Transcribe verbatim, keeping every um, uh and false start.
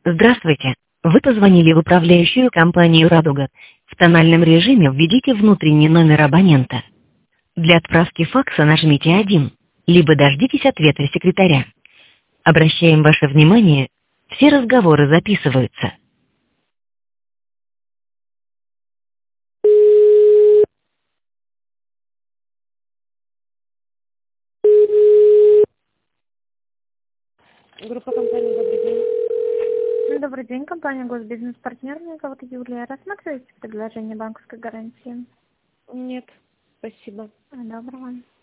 Здравствуйте. Вы позвонили в управляющую компанию «Радуга». В тональном режиме введите внутренний номер абонента. Для отправки факса нажмите один, либо дождитесь ответа секретаря. Обращаем ваше внимание, все разговоры записываются. Группа компании «Добрый день». Добрый день, компания «Госбизнес-партнер». Меня зовут Юлия. Рассматриваете предложение банковской гарантии? Нет, спасибо. Доброго.